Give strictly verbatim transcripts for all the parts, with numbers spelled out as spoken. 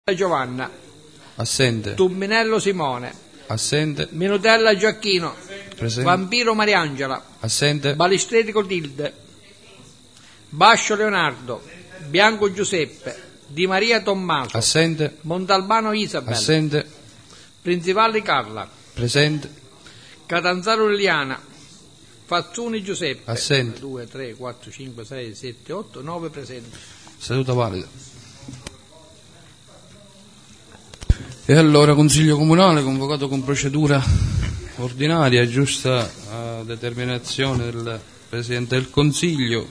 Giovanna. Assente. Tumminello Simone. Assente. Minutella Giacchino. Presente. Vampiro Mariangela. Assente. Balistreti Clotilde. Bascio Leonardo. Bianco Giuseppe. Di Maria Tommaso. Assente. Montalbano Isabel. Assente. Principali Carla. Presente. Catanzaro Liliana. Fazzuni Giuseppe. Assente. due, tre, quattro, cinque, sei, sette, otto, nove presenti. Seduta valida. E allora Consiglio Comunale convocato con procedura ordinaria, giusta a determinazione del Presidente del Consiglio,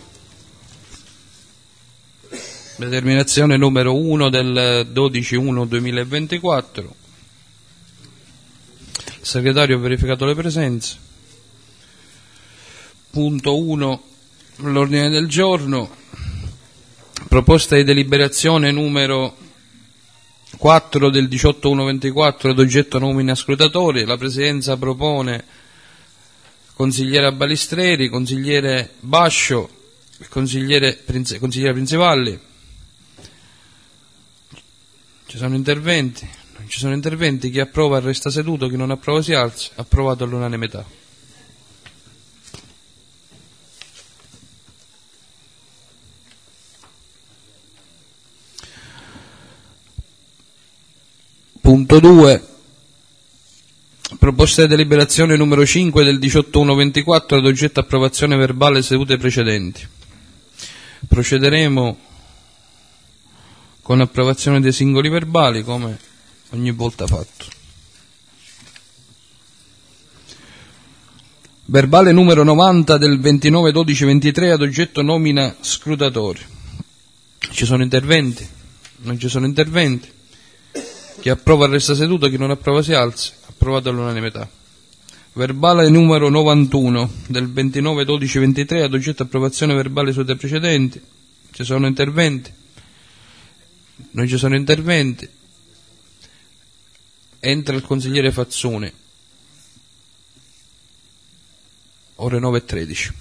determinazione numero uno del dodici uno duemilaventiquattro. Il segretario ha verificato le presenze. Punto uno, l'ordine del giorno, proposta di deliberazione numero quattro del diciotto uno ventiquattro ad oggetto nomina scrutatori. La Presidenza propone consigliere Balistreri, consigliere Bascio, consigliere Prinze, consigliere Principalli. Ci sono interventi? Non ci sono interventi. Chi approva resta seduto, chi non approva si alza. Approvato all'unanimità. Punto due. Proposta di deliberazione numero cinque del diciotto uno ventiquattro ad oggetto approvazione verbale sedute precedenti. Procederemo con approvazione dei singoli verbali come ogni volta fatto. Verbale numero novanta del ventinove dodici ventitré ad oggetto nomina scrutatori. Ci sono interventi? Non ci sono interventi. Chi approva resta seduto, chi non approva si alza. Approvato all'unanimità. Verbale numero novantuno del ventinove dodici ventitré ad oggetto approvazione verbale sui precedenti. Ci sono interventi? Non ci sono interventi. Entra il consigliere Fazzuni. Ore nove e tredici.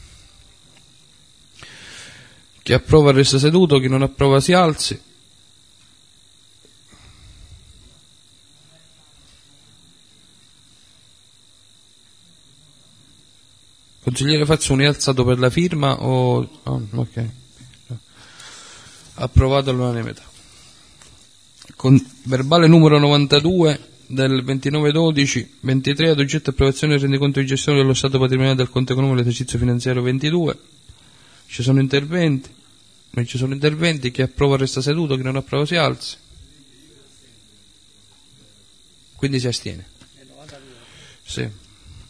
Chi approva resta seduto, chi non approva si alzi. Consigliere Fazzuni, è alzato per la firma o... Oh, ok. Approvato all'unanimità. Con verbale numero novantadue del ventinove dodici ventitré ad oggetto approvazione del rendiconto di gestione dello Stato patrimoniale del conto economico dell'esercizio finanziario ventidue. Ci sono interventi? Non ci sono interventi. Chi approva resta seduto, chi non approva si alzi. Quindi si astiene. Sì.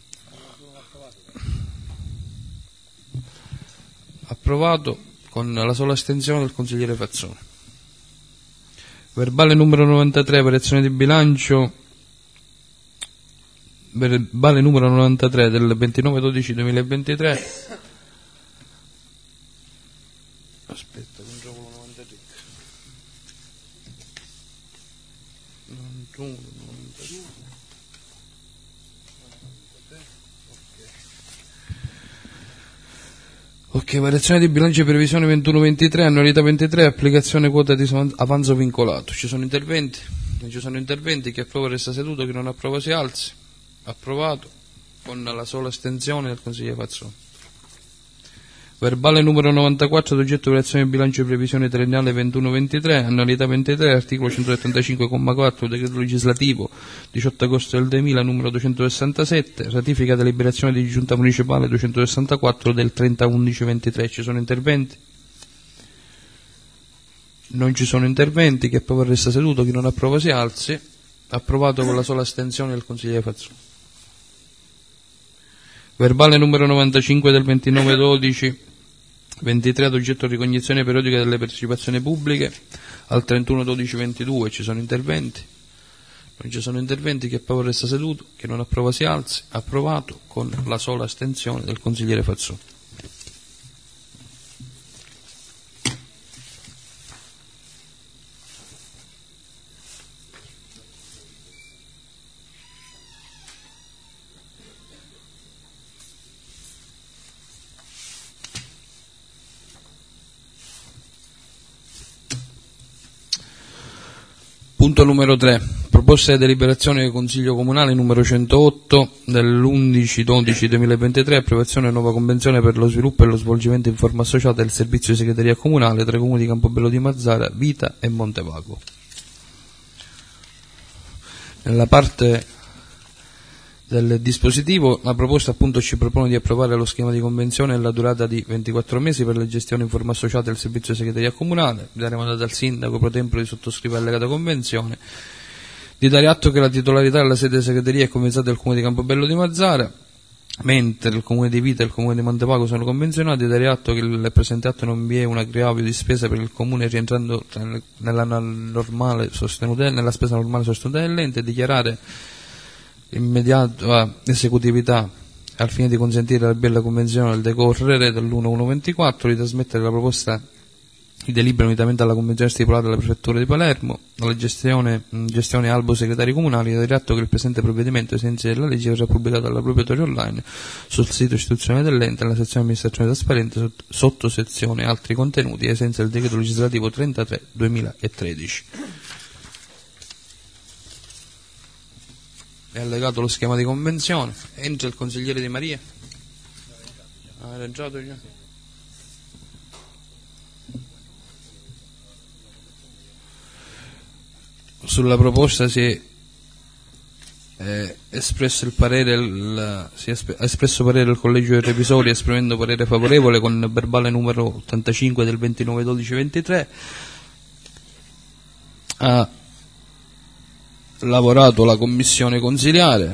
Approvato con la sola astensione del consigliere Fazzoni. Verbale numero novantatré, variazione di bilancio. Verbale numero novantatré del ventinove dodici duemilaventitré. Aspetta, controllo novantatré. novantuno, novantadue. Ok, variazione di bilancio e previsione ventuno ventitré, annualità ventitré, applicazione quota di avanzo vincolato. Ci sono interventi? Non ci sono interventi. Chi approva resta seduto, chi non approva si alzi. Approvato con la sola astensione del consigliere Fazzoni. Verbale numero novantaquattro ad oggetto variazione di bilancio e previsione triennale ventuno ventitré, annualità ventitré, articolo centosettantacinque comma quattro, decreto legislativo diciotto agosto del duemila numero duecentosessantasette, ratifica deliberazione di giunta municipale duecentosessantaquattro del trenta undici ventitré. Ci sono interventi? Non ci sono interventi. Chi approva resta seduto, chi non approva si alzi. Approvato con la sola astensione del consigliere Fazzoni. Verbale numero novantacinque del ventinove dodici ventitré ad oggetto ricognizione periodica delle partecipazioni pubbliche al trentuno dodici ventidue. Ci sono interventi? Non ci sono interventi. Chi approva resta seduto, chi non approva si alzi. Approvato con la sola astensione del consigliere Fazzoni. Punto numero tre. Proposta di deliberazione del Consiglio Comunale numero centootto dell'undici dodici duemilaventitré, approvazione di nuova convenzione per lo sviluppo e lo svolgimento in forma associata del servizio di segreteria comunale tra i comuni di Campobello di Mazara, Vita e Montevago. Nella parte del dispositivo la proposta appunto ci propone di approvare lo schema di convenzione nella durata di ventiquattro mesi per la gestione in forma associata del servizio di segreteria comunale, di dare mandato al sindaco pro tempore di sottoscrivere l'allegata convenzione, di dare atto che la titolarità della sede di segreteria è convenzionata del comune di Campobello di Mazara, mentre il comune di Vita e il comune di Montevago sono convenzionati, di dare atto che il presente atto non vi è un aggravio di spesa per il comune rientrando nella normale sostenuta, nella spesa normale sostenuta dell'ente, e dichiarare immediata esecutività al fine di consentire la bella convenzione al decorrere dell'uno uno ventiquattro, di trasmettere la proposta di delibera unitamente alla convenzione stipulata dalla prefettura di Palermo, alla gestione, gestione albo segretari comunali, di atto che il presente provvedimento ai sensi della legge verrà pubblicato alla proprietaria online sul sito istituzionale dell'ente, nella sezione amministrazione trasparente, sotto sezione altri contenuti, ai sensi del decreto legislativo trentatré duemilatredici. È allegato lo schema di convenzione. Entra il consigliere Di Maria. Ah, era entrato già. Sulla proposta si è eh, espresso il parere, il, si è espresso parere il collegio dei revisori, esprimendo parere favorevole con il verbale numero ottantacinque del ventinove dodici ventitré. Ha lavorato la commissione consiliare,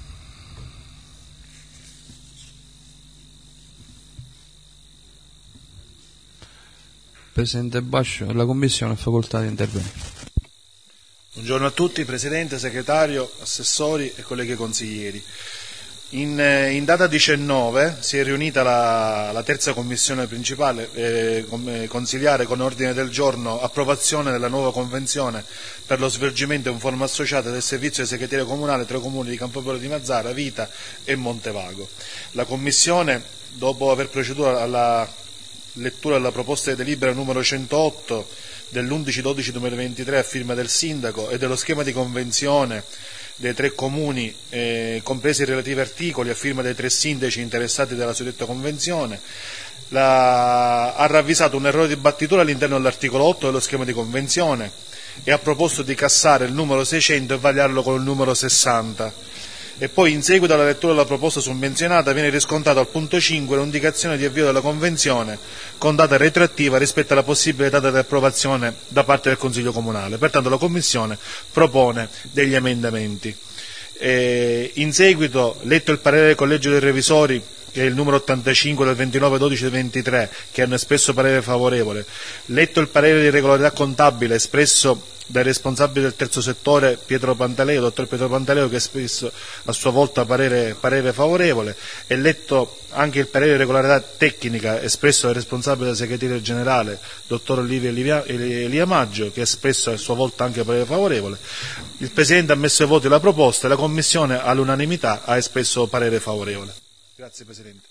Presidente Bascio, la commissione ha facoltà di intervenire. Buongiorno a tutti, Presidente, Segretario, Assessori e colleghi consiglieri. In, in data diciannove si è riunita la, la terza commissione principale eh, consiliare con ordine del giorno approvazione della nuova convenzione per lo svolgimento in forma associata del servizio di segreteria comunale tra i comuni di Campobello di Mazara, Vita e Montevago. La commissione, dopo aver proceduto alla lettura della proposta di delibera numero centootto dell'undici dodici duemilaventitré a firma del sindaco e dello schema di convenzione dei tre comuni, eh, compresi i relativi articoli, a firma dei tre sindaci interessati dalla suddetta convenzione, la, ha ravvisato un errore di battitura all'interno dell'articolo otto dello schema di convenzione e ha proposto di cassare il numero seicento e vagliarlo con il numero sessanta. E poi, in seguito alla lettura della proposta summenzionata, viene riscontrato al punto cinque l'indicazione di avvio della convenzione con data retroattiva rispetto alla possibile data di approvazione da parte del Consiglio Comunale. Pertanto la Commissione propone degli emendamenti. E in seguito, letto il parere del Collegio dei Revisori, che è il numero ottantacinque del ventinove dodici ventitré, che hanno espresso parere favorevole, letto il parere di regolarità contabile espresso dai responsabili del terzo settore Pietro Pantaleo, dottor Pietro Pantaleo, che ha espresso a sua volta parere, parere favorevole, e letto anche il parere di regolarità tecnica espresso dal responsabile della segreteria generale, dottor Olivia Elia Maggio, che ha espresso a sua volta anche parere favorevole. Il Presidente ha messo ai voti la proposta e la Commissione all'unanimità ha espresso parere favorevole. Grazie Presidente.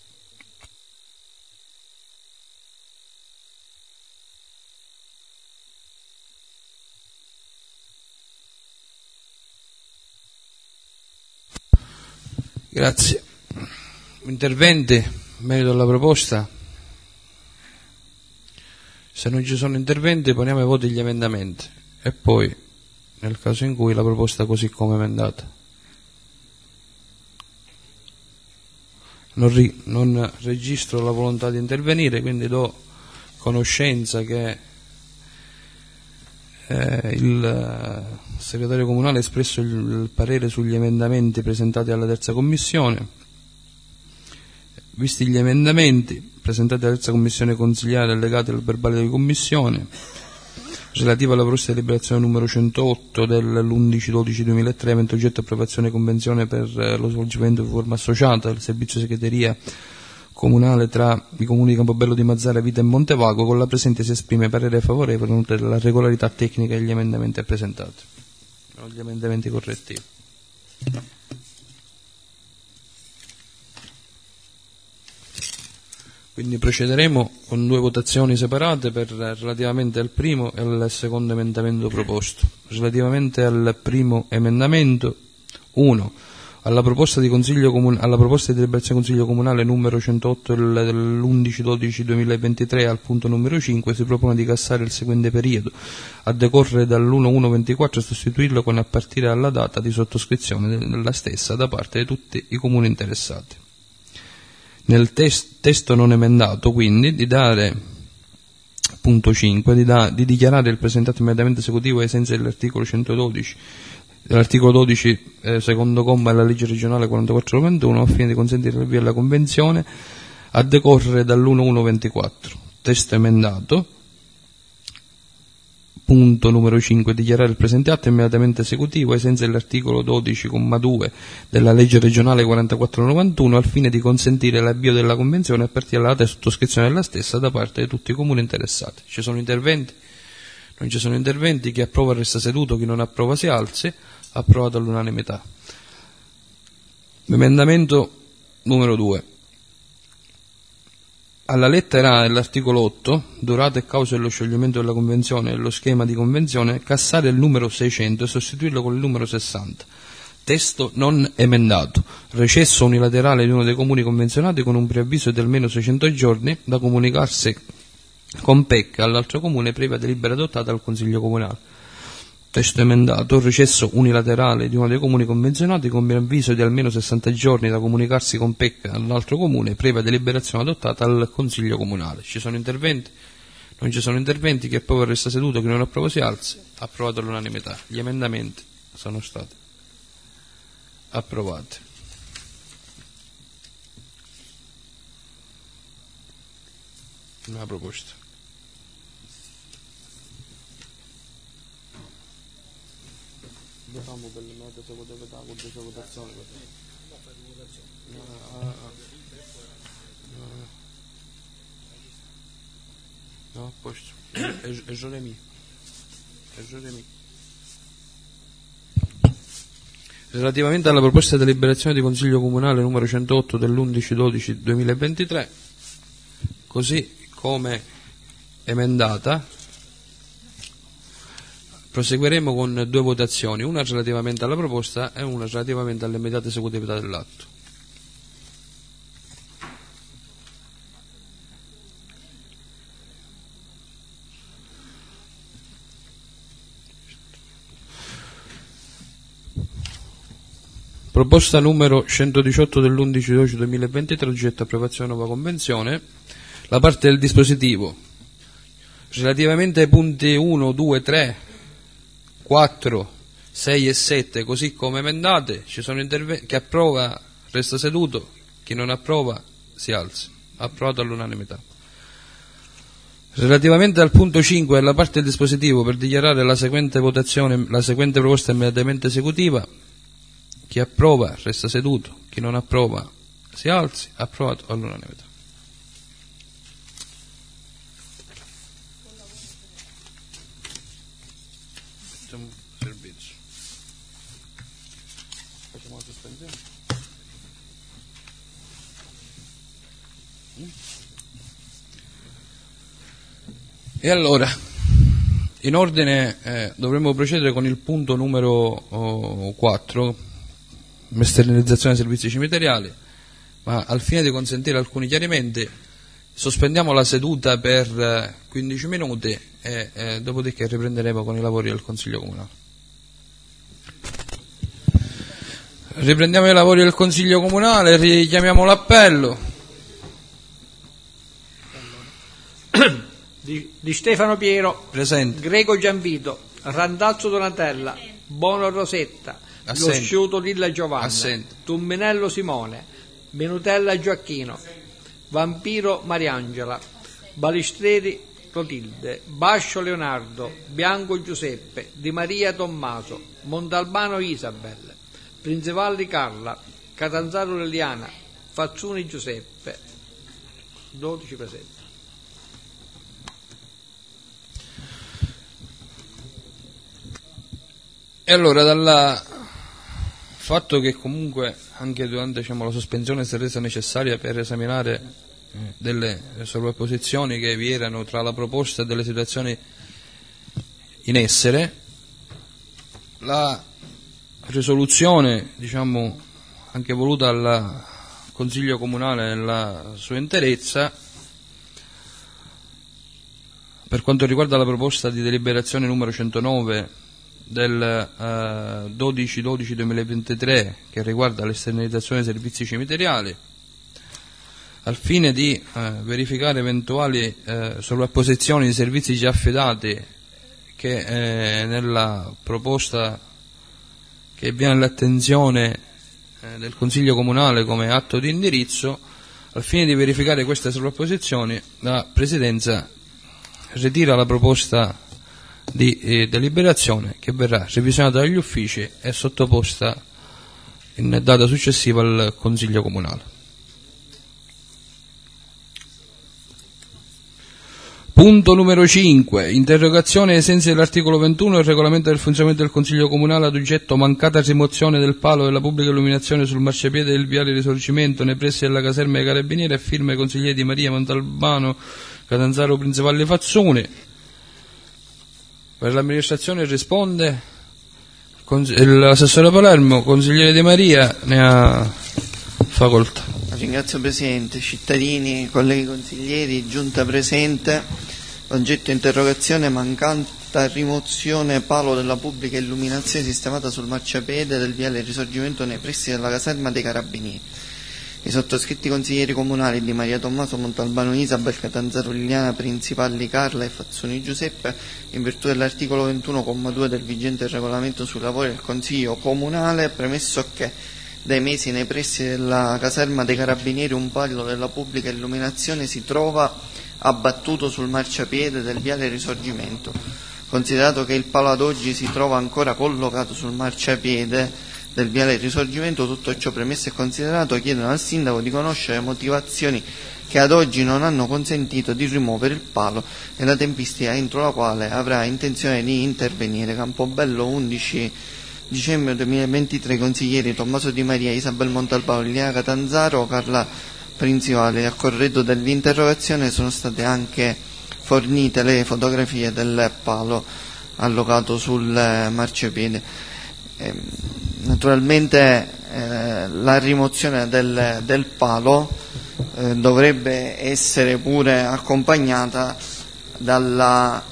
Grazie. Interventi in merito alla proposta? Se non ci sono interventi poniamo ai voti gli emendamenti e poi, nel caso in cui, la proposta così come emendata. Non, ri, non registro la volontà di intervenire, quindi do conoscenza che eh, il segretario comunale ha espresso il, il parere sugli emendamenti presentati alla terza commissione. Visti gli emendamenti presentati alla terza commissione consigliare allegati al verbale di commissione, relativa alla proposta di deliberazione numero centootto dell'undici dodici duemilatré, avente oggetto approvazione convenzione per lo svolgimento in forma associata del servizio segreteria comunale tra i comuni di Campobello di Mazara, Vita e Montevago, con la presente si esprime parere favorevole nonché della regolarità tecnica degli emendamenti presentati. Gli emendamenti correttivi. Quindi procederemo con due votazioni separate per, relativamente al primo e al secondo emendamento proposto. Relativamente al primo emendamento, uno. Alla proposta di consiglio comun- alla proposta di deliberazione Consiglio Comunale numero centootto dell'undici dodici duemilaventitré al punto numero cinque si propone di cassare il seguente periodo, a decorrere dall'uno uno ventiquattro e sostituirlo con a partire dalla data di sottoscrizione della stessa da parte di tutti i comuni interessati. Nel tes- testo non emendato, quindi, di dare, punto cinque, di, da- di dichiarare il presentato emendamento esecutivo ai sensi dell'articolo centododici dell'articolo dodici, eh, secondo comma della legge regionale quarantaquattro novantuno, al fine di consentire l'avvio della convenzione a decorrere dall'uno uno ventiquattro. Testo emendato, punto numero cinque, dichiarare il presente atto immediatamente esecutivo ai sensi dell'articolo dodici comma due della legge regionale quarantaquattro novantuno, al fine di consentire l'avvio della convenzione a partire dalla data di sottoscrizione della stessa da parte di tutti i comuni interessati. Ci sono interventi? Non ci sono interventi. Chi approva resta seduto, chi non approva si alzi. Approvato all'unanimità. Emendamento numero due. Alla lettera A dell'articolo otto, durata e causa dello scioglimento della convenzione e dello schema di convenzione, cassare il numero seicento e sostituirlo con il numero sessanta. Testo non emendato. Recesso unilaterale di uno dei comuni convenzionati con un preavviso di almeno seicento giorni da comunicarsi con P E C all'altro comune previa delibera adottata dal Consiglio Comunale. Testo emendato. Recesso unilaterale di uno dei comuni convenzionati con preavviso di almeno sessanta giorni da comunicarsi con P E C all'altro comune previa deliberazione adottata dal Consiglio Comunale. Ci sono interventi? Non ci sono interventi. Chi approva resta seduto, chi non approva si alzi. Approvato all'unanimità. Gli emendamenti sono stati approvati. Una proposta. Diciamo per le mete se potete dare con due votazioni. No, a posto. È Jeremy. È Jeremy. Relativamente alla proposta di deliberazione di Consiglio Comunale numero centootto dell'undici dodici duemilaventitré, così come emendata, proseguiremo con due votazioni, una relativamente alla proposta e una relativamente all'immediata esecutività dell'atto. Proposta numero centodiciotto dell'undici dodici duemilaventitré, oggetto approvazione nuova convenzione. La parte del dispositivo relativamente ai punti uno, due, tre, quattro, sei e sette, così come emendate, ci sono interventi. Chi approva resta seduto, chi non approva si alza. Approvato all'unanimità. Relativamente al punto cinque della parte del dispositivo, per dichiarare la seguente votazione, la seguente proposta immediatamente esecutiva, chi approva resta seduto, chi non approva si alzi. Approvato all'unanimità. Facciamo servizio. Facciamo la sospensione. E allora, in ordine, eh, dovremmo procedere con il punto numero oh, quattro, esternalizzazione dei servizi cimiteriali, ma al fine di consentire alcuni chiarimenti sospendiamo la seduta per eh, quindici minuti e eh, dopodiché riprenderemo con i lavori del Consiglio Comunale. Riprendiamo i lavori del Consiglio Comunale, richiamiamo l'appello. Di, di Stefano Piero, Presente. Greco Gianvito, Randazzo Donatella, Bono Rosetta, Assente. Lo Sciuto Lilla Giovanna, Assente. Tumminello Simone, Menutella Gioacchino, Vampiro Mariangela, Balistreri Clotilde, Bascio Leonardo, Bianco Giuseppe, Di Maria Tommaso, Montalbano Isabel, Prinzevalli Carla, Catanzaro Leliana, Fazzuni Giuseppe, dodici presenti. E allora, dal fatto che comunque anche durante, diciamo, la sospensione si è resa necessaria per esaminare delle sovrapposizioni che vi erano tra la proposta e delle situazioni in essere. La risoluzione, diciamo, anche voluta dal Consiglio Comunale nella sua interezza, per quanto riguarda la proposta di deliberazione numero centonove del eh, dodici dodici duemilaventitré, che riguarda l'esternalizzazione dei servizi cimiteriali, al fine di eh, verificare eventuali eh, sovrapposizioni di servizi già affidati, che eh, nella proposta che viene all'attenzione eh, del Consiglio Comunale come atto di indirizzo, al fine di verificare queste sovrapposizioni, la Presidenza ritira la proposta di eh, deliberazione, che verrà revisionata dagli uffici e sottoposta in data successiva al Consiglio Comunale. Punto numero cinque. Interrogazione ai sensi dell'articolo ventuno del regolamento del funzionamento del Consiglio Comunale ad oggetto mancata rimozione del palo della pubblica illuminazione sul marciapiede del viale Risorgimento nei pressi della caserma dei Carabinieri, a firma i consiglieri Di Maria, Montalbano, Catanzaro, Principalli, Fazzoni. Per l'amministrazione risponde l'assessore Palermo. Consigliere Di Maria, ne ha facoltà. Ringrazio Presidente, cittadini, colleghi consiglieri, giunta presente. Oggetto interrogazione: mancata rimozione palo della pubblica illuminazione sistemata sul marciapiede del viale Risorgimento nei pressi della caserma dei Carabinieri. I sottoscritti consiglieri comunali Di Maria Tommaso, Montalbano Isabel, Catanzaro Liliana, Principalli Carla e Fazzoni Giuseppe, in virtù dell'articolo ventuno comma due del vigente regolamento sui lavori del Consiglio Comunale, premesso che dai mesi nei pressi della caserma dei Carabinieri un palo della pubblica illuminazione si trova abbattuto sul marciapiede del viale Risorgimento. Considerato che il palo ad oggi si trova ancora collocato sul marciapiede del viale Risorgimento, tutto ciò premesso e considerato, chiedono al Sindaco di conoscere le motivazioni che ad oggi non hanno consentito di rimuovere il palo e la tempistica entro la quale avrà intenzione di intervenire. Campobello, undici dicembre duemilaventitré. Consiglieri Tommaso Di Maria, Isabel Montalbano, Liliana Catanzaro, Carla Principale. A corredo dell'interrogazione sono state anche fornite le fotografie del palo allocato sul marciapiede. Eh, naturalmente eh, la rimozione del, del palo eh, dovrebbe essere pure accompagnata dalla,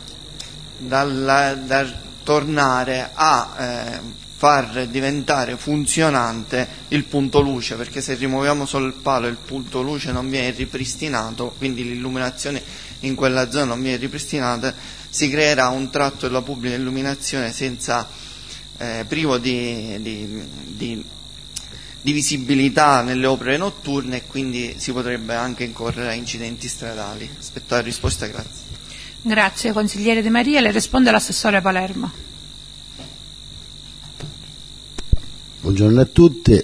dalla, dal tornare a eh, far diventare funzionante il punto luce, perché se rimuoviamo solo il palo e il punto luce non viene ripristinato, quindi l'illuminazione in quella zona non viene ripristinata, si creerà un tratto della pubblica illuminazione senza eh, privo di, di, di, di visibilità nelle opere notturne, e quindi si potrebbe anche incorrere a incidenti stradali. Aspetto la risposta, grazie. Grazie consigliere Di Maria. Le risponde l'assessore Palermo. Buongiorno a tutti.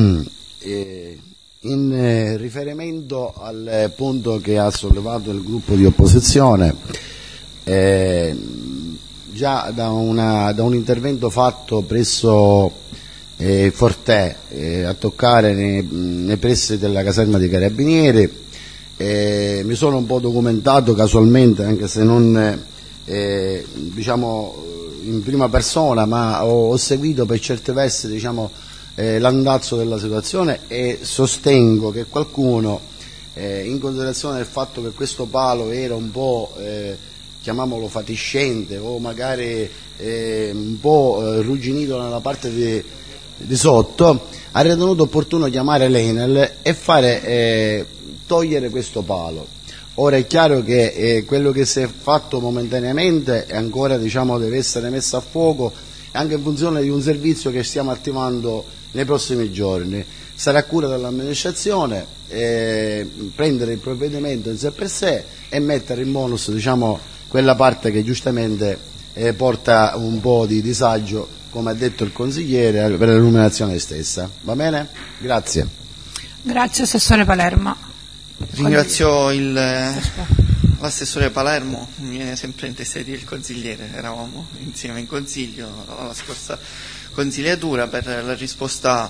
In riferimento al punto che ha sollevato il gruppo di opposizione, eh, già da, una, da un intervento fatto presso eh, Fortè eh, a toccare nei, nei pressi della caserma dei Carabinieri, Eh, mi sono un po' documentato casualmente, anche se non eh, diciamo in prima persona, ma ho, ho seguito per certi versi diciamo, eh, l'andazzo della situazione, e sostengo che qualcuno, eh, in considerazione del fatto che questo palo era un po' eh, chiamiamolo fatiscente o magari eh, un po' eh, rugginito nella parte di, di sotto, ha ritenuto opportuno chiamare l'Enel e fare eh, togliere questo palo. Ora è chiaro che eh, quello che si è fatto momentaneamente è ancora diciamo, deve essere messo a fuoco, anche in funzione di un servizio che stiamo attivando nei prossimi giorni. Sarà cura dell'amministrazione eh, prendere il provvedimento in sé per sé e mettere in bonus diciamo, quella parte che giustamente eh, porta un po' di disagio, come ha detto il consigliere, per l'illuminazione stessa. Va bene? Grazie. Grazie assessore Palermo. Ringrazio il, l'assessore Palermo, mi viene sempre in testa di dire il consigliere, eravamo insieme in consiglio alla scorsa consigliatura, per la risposta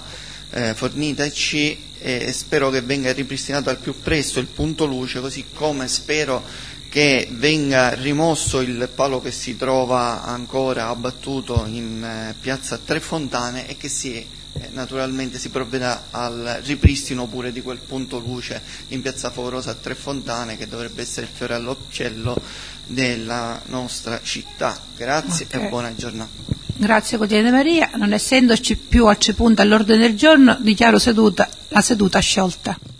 eh, fornitaci, e spero che venga ripristinato al più presto il punto luce, così come spero che venga rimosso il palo che si trova ancora abbattuto in eh, piazza Tre Fontane e che si eh, naturalmente si provveda al ripristino pure di quel punto luce in piazza Favorosa a Tre Fontane, che dovrebbe essere il fiore all'occhiello della nostra città. Grazie Okay. e buona giornata. Grazie consigliere De Maria. Non essendoci più altri punti all'ordine del giorno, dichiaro seduta, la seduta sciolta.